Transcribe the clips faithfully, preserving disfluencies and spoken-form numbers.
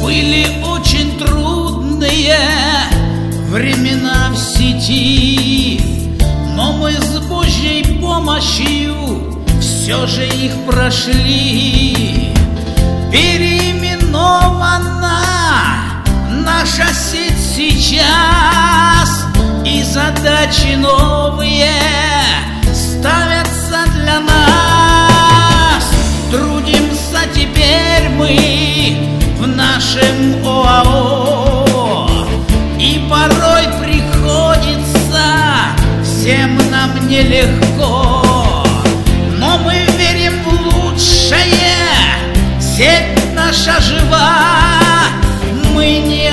Были очень трудные времена в сети, но мы с Божьей помощью все же их прошли. Переименована наша сеть сейчас, и задачи новые ставятся для нас. Трудимся теперь мы в нашем ОАО, и порой приходится всем нам нелегко, но мы верим в лучшее, сеть наша жива, мы не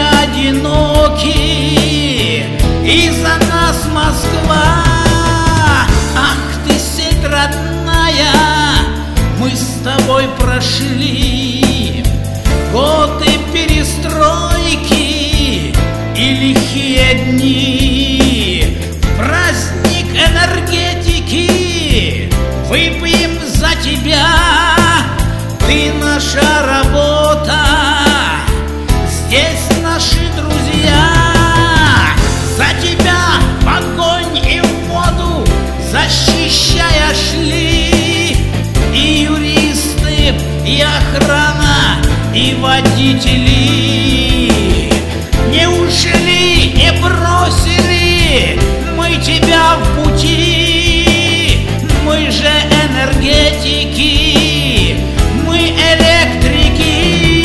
одиноки, и за нас Москва. Ах ты, сеть родная, мы с тобой прошли годы перестройки и лихие дни. Праздник энергетики выпьем за тебя, ты наша работа, здесь наши друзья. За тебя в огонь и в воду защищая шли и юристы, и охрана, и водители. Не ушли, не бросили мы тебя в пути. Мы же энергетики, мы электрики.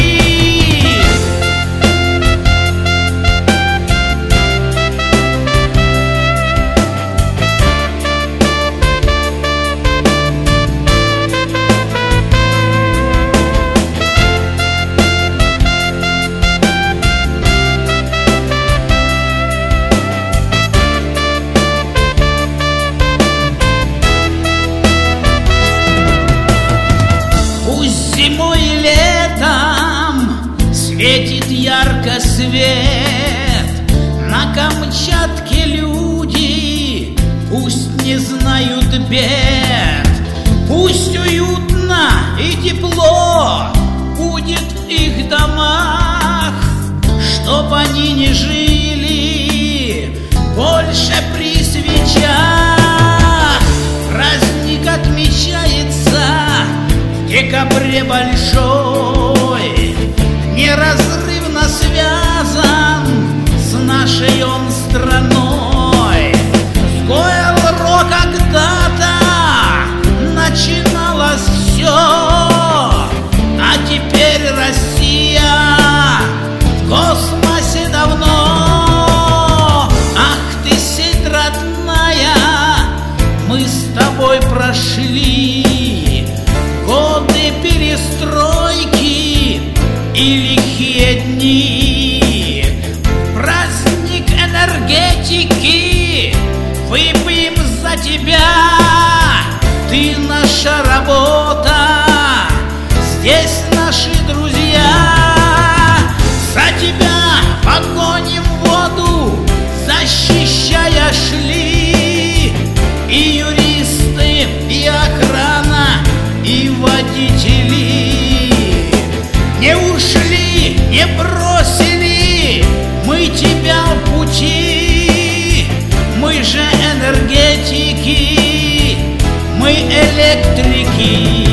Зимой и летом светит ярко свет, на Камчатке люди пусть не знают бед. Пусть уютно и тепло будет в их домах, чтоб они не жили больше при свечах. Праздник отмечается в декабре большой, неразрывно связан с нашей он страной. С Гойл-Ро когда-то начиналось все, а теперь Россия в космосе давно. Ах ты, сеть родная, мы с тобой прошли годы перестройки и лихие дни. Праздник энергетики выпьем за тебя, ты наша работа, здесь наши друзья. За тебя в огонь и в воду защищая шли и юристы, и охрана, и водители. Не ушли, не бросили мы тебя в пути. Мы же энергетики, мы электрики.